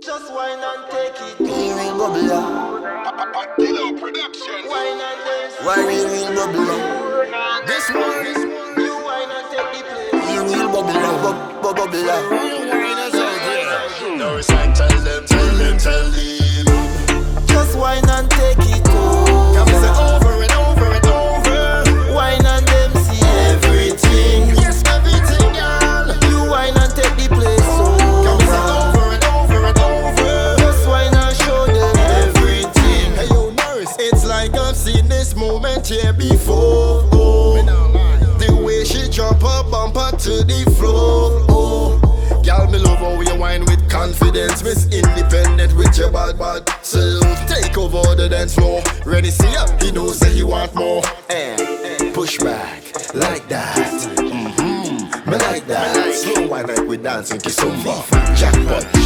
Just wine and take it. Real bubbler. Kilo Production. Wine and dance. Why real bubbler? This one. You wine and take the place. Real bubbler. Bubbler. Real winners out there. No respect, tell them. Just wine and take it. Oh. Come say over and over and over. Wine and them see everything. Yes, everything, girl. You wine and take the place. Oh. Come say over and over and over. Just wine and show them everything. Hey, yo, nurse, it's like I've seen this moment here before. Oh, the way she drop her bumper to the floor. Oh, girl, me love how you wine with confidence. Miss Independent with your bad self. Take over the dance floor. Ready, see ya? He knows that he want more. And push back like that. Me like that. Slow wine like we dancing to Zumba. Jackpot,